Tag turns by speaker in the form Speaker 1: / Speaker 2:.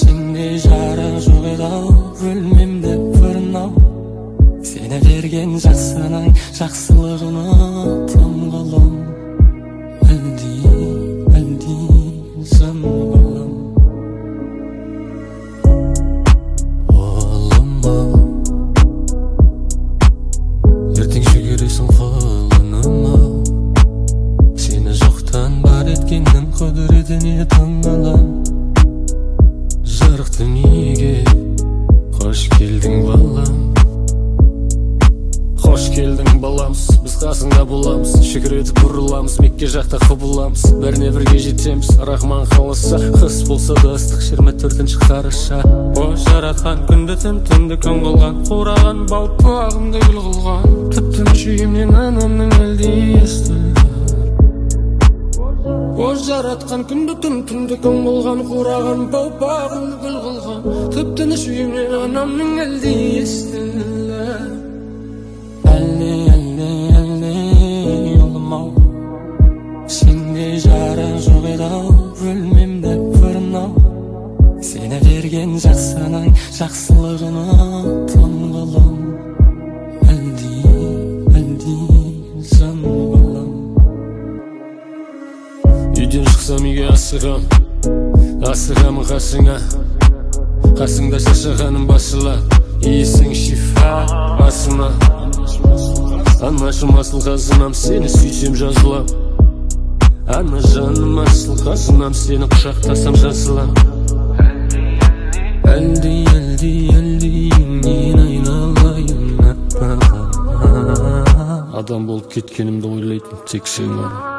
Speaker 1: Sendey жарык жок еді-ау, өлмемде пырнау. Сені берген жақсының жақсылығыны тым қылым. Әлди жан балам. Олым-ау, ертең шөгересің құлыным-ау. Сені жоқтан бар еткеннің құдіретіне таңғалам. Жарық дүниеге қош келдің балам. Қош келдің баламыз, біз қасыңда боламыз. Шүкіретіп бұрыламыз, Мекке жақта құбыламыз. Бәріне бірге жетеміз, Рахман қаласа. Қыс болса да ыстық 24 қараша. О жаратқан күнді түнді күн қылған, қураған балпағымды гүл қылған. Тіптен шүйімнен анамның әлде естілді. О жаратқан күнді түнді күн қылған, қураған балпағымды гүл қылған. Тіптен шүйімнен анамның әлде естілді. Әлде, олым-ау, сендей жарық жоқ еді-ау, өлмемде пырнау. Сені берген жақсының жақсылығыны тым қылым. Әлди жан балам. Үйден шықсам үйге асығамын қасыңа. Қасыңда шашағаным басыла, иесің шифа басыма. Анашым асыл қазынам, сені сүйсем жазылам. Ана жаным асыл қазынам, сені құшақтасам жазылам. Әлди, мен айналайын аппағым. Адам болып кеткенімді ойлайтын тек сен ғана.